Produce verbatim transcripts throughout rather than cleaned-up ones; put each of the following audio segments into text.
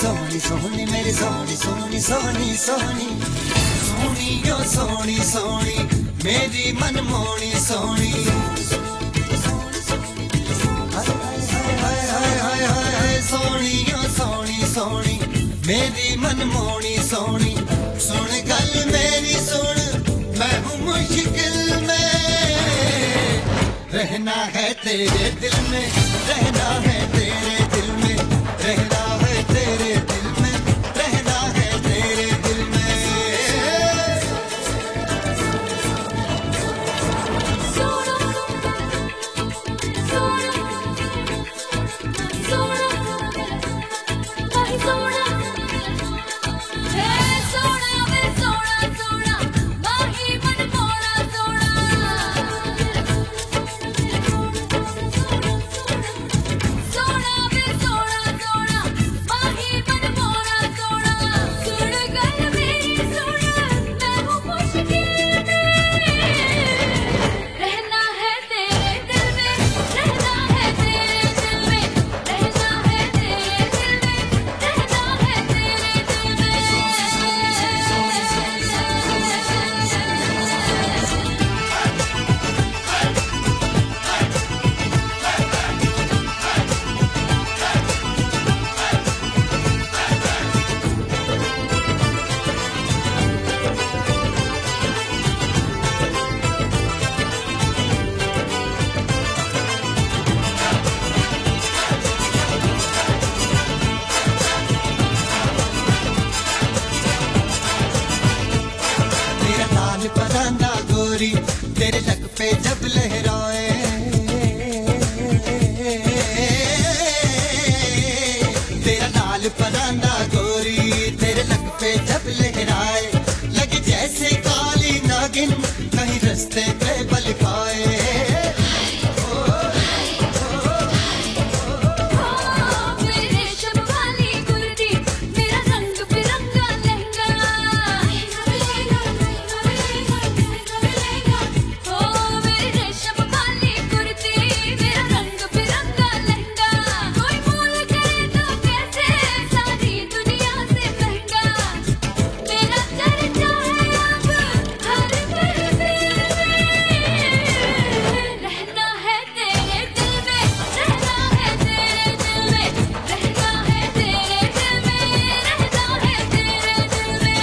सोनी सोनी मेरी सोनी सोनी सोनी सोनी सोनी यो सोनी सोनी मेरी मनमोनी सोनी हाय हाय हाय हाय सोनी यो सोनी सोनी मेरी मनमोनी सोनी सुन गल मेरी सुन मैं हूँ मुश्किल में रहना है तेरे दिल में रहना है तेरे दिल में रहना है तेरे दिल में रहना है तेरे दिल में सोना सोना सोना भाई सोना है सोना वे सोना सोना माही मन मोना सोना सोना वे सोना सोना माही मन मोना सोना सुन गल मेरी सुन मैं हूँ मुश्किल में रहना है तेरे दिल में रहना है तेरे दिल में रहना है तेरे दिल में रहना है तेरे दिल में तेरा लाल परांदा गोरी तेरे लक पे जब लहराए तेरा लाल परांदा गोरी तेरे लक पे जब लहराए लगे जैसे काली नागिन कहीं रास्ते पे बल खाए मेरे शब वाली कुर्ती मेरा रंग बिरंगा लहंगा ओ मेरे शब वाली कुर्ती मेरा रंग बिरंगा लहंगा कोई मोल करे तो कैसे सारी दुनिया से महंगा मेरा चर्चा है अब हर महफिल में रहना है तेरे दिल में रहना है तेरे दिल में रहना है तेरे दिल में रहना है तेरे दिल में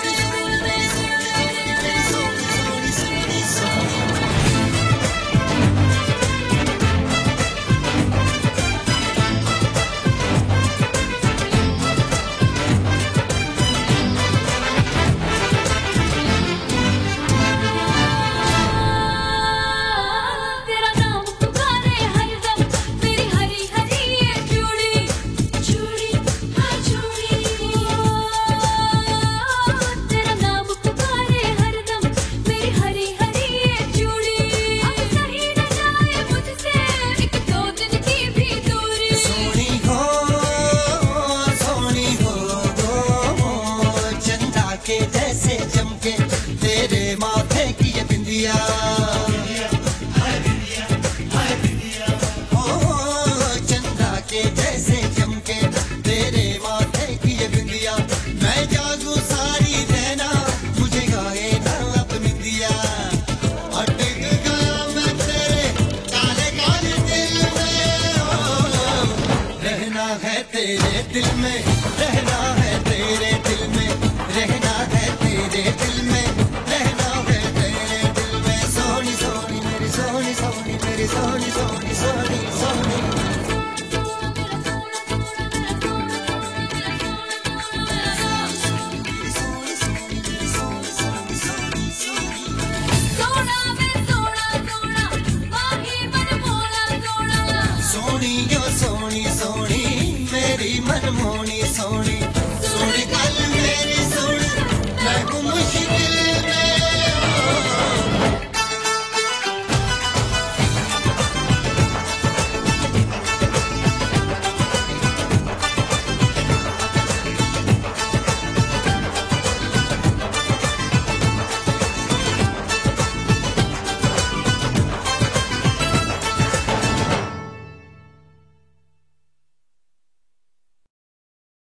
तेरा नाम पुकारे हरदम मेरी हरी हरी ये चूड़ी चूड़ी हाँ चूड़ी तेरा नाम पुकारे हरदम मेरी हरी हरी ये चूड़ी अब सही न जाए मुझसे एक दो दिन की भी दूरी सोनी हो सोनी हो चंदा के जैसे चमके तेरे माथे की ये बिंदिया ओ चंदा के जैसे चमके तेरे माथे की ये बिंदिया मैं जागू सारी रहना मुझे गाए ना अब निंदिया अटक गया मैं तेरे काले काले दिल में ओ, रहना है तेरे दिल में रहना है तेरे दिल में रहना है तेरे दिल में रहना है तेरे दिल में सोनी सोनी मेरी सोनी सोनी मेरी सोनी सोनी सोनी सोनी सोना वे सोना सोना माही मन मोना सोना सोनी यो सोनी सोनी मेरी मनमोनी सोनी सोनी गल